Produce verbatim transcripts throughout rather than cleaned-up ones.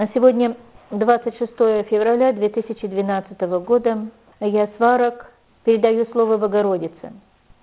Сегодня двадцать шестое февраля две тысячи двенадцатого года. Я Сварог, передаю слово Богородице.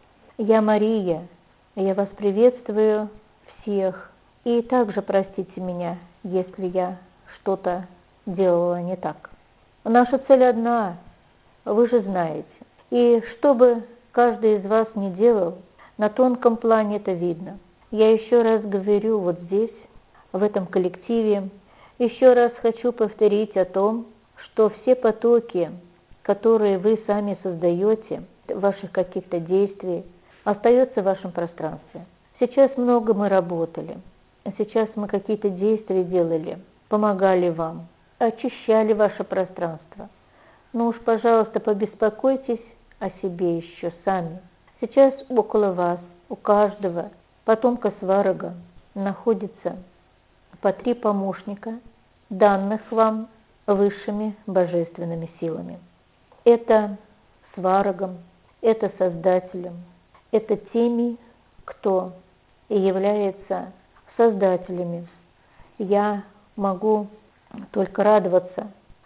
Я Мария, я вас приветствую всех. И также простите меня, если я что-то делала не так. Наша цель одна, вы же знаете. И что бы каждый из вас ни делал, на тонком плане это видно. Я еще раз говорю вот здесь, в этом коллективе, еще раз хочу повторить о том, что все потоки, которые вы сами создаете, ваших каких-то действий, остаются в вашем пространстве. Сейчас много мы работали, сейчас мы какие-то действия делали, помогали вам, очищали ваше пространство. Ну уж, пожалуйста, побеспокойтесь о себе еще сами. Сейчас около вас, у каждого потомка Сварога находится по три помощника, данных вам высшими божественными силами. Это Сварогом, это Создателем, это теми, кто является создателями. Я могу только радоваться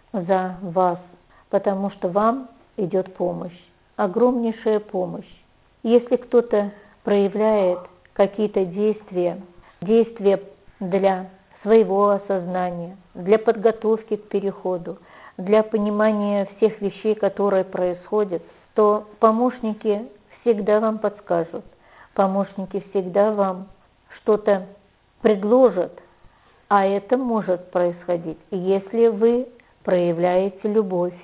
за вас, потому что вам идет помощь, огромнейшая помощь. Если кто-то проявляет какие-то действия, действия для своего осознания, для подготовки к переходу, для понимания всех вещей, которые происходят, то помощники всегда вам подскажут, помощники всегда вам что-то предложат, а это может происходить, если вы проявляете любовь.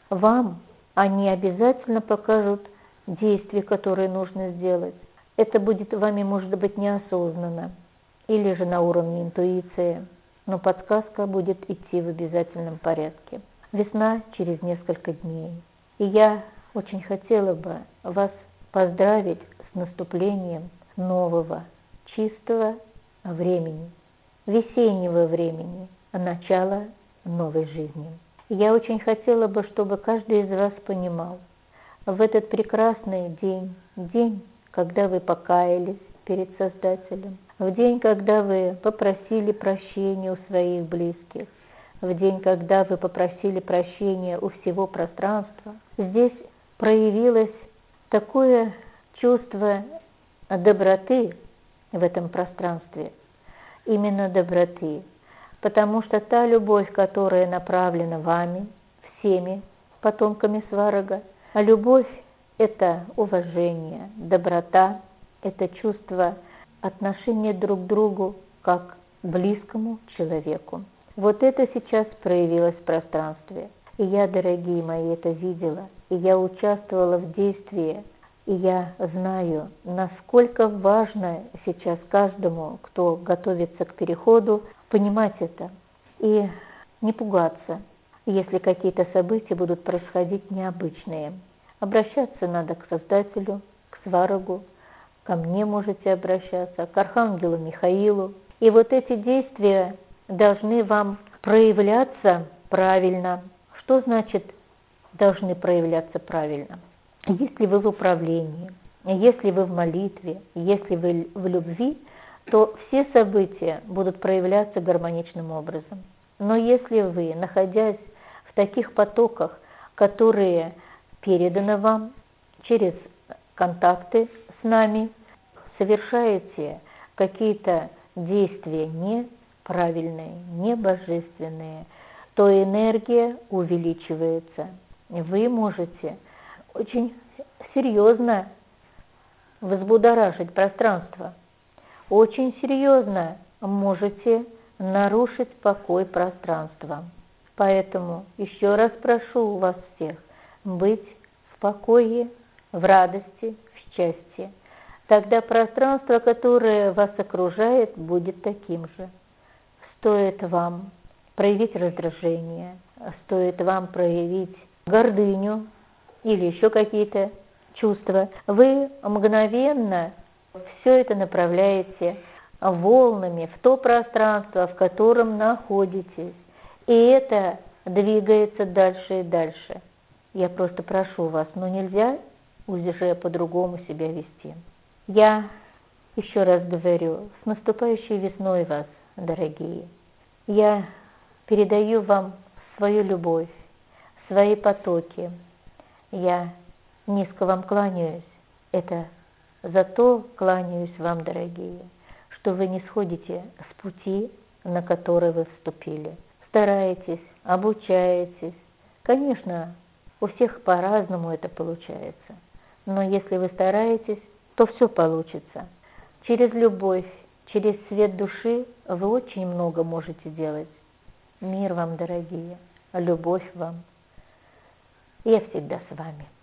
Вам они обязательно покажут действия, которые нужно сделать. Это будет вами, может быть, неосознанно, или же на уровне интуиции, но подсказка будет идти в обязательном порядке. Весна через несколько дней. И я очень хотела бы вас поздравить с наступлением нового, чистого времени, весеннего времени, начала новой жизни. Я очень хотела бы, чтобы каждый из вас понимал, в этот прекрасный день, день, когда вы покаялись перед Создателем, в день, когда вы попросили прощения у своих близких, в день, когда вы попросили прощения у всего пространства, здесь проявилось такое чувство доброты в этом пространстве, именно доброты, потому что та любовь, которая направлена вами, всеми потомками Сварога, а любовь – это уважение, доброта, это чувство отношения друг к другу как к близкому человеку. Вот это сейчас проявилось в пространстве. И я, дорогие мои, это видела, и я участвовала в действии, и я знаю, насколько важно сейчас каждому, кто готовится к переходу, понимать это и не пугаться, если какие-то события будут происходить необычные. Обращаться надо к Создателю, к Сварогу, ко мне можете обращаться, к Архангелу Михаилу. И вот эти действия должны вам проявляться правильно. Что значит должны проявляться правильно? Если вы в управлении, если вы в молитве, если вы в любви, то все события будут проявляться гармоничным образом. Но если вы, находясь в таких потоках, которые переданы вам через контакты с нами, совершаете какие-то действия неправильные, небожественные, то энергия увеличивается. Вы можете очень серьезно взбудоражить пространство, очень серьезно можете нарушить покой пространства. Поэтому еще раз прошу вас всех быть в покое, в радости, в счастье. Тогда пространство, которое вас окружает, будет таким же. Стоит вам проявить раздражение, стоит вам проявить гордыню или еще какие-то чувства, вы мгновенно все это направляете волнами в то пространство, в котором находитесь. И это двигается дальше и дальше. Я просто прошу вас, но нельзя уже по-другому себя вести. Я еще раз говорю, с наступающей весной вас, дорогие. Я передаю вам свою любовь, свои потоки. Я низко вам кланяюсь. Это зато кланяюсь вам, дорогие, что вы не сходите с пути, на который вы вступили. Стараетесь, обучаетесь. Конечно, у всех по-разному это получается. Но если вы стараетесь, то все получится. Через любовь, через свет души вы очень много можете делать. Мир вам, дорогие, любовь вам. Я всегда с вами.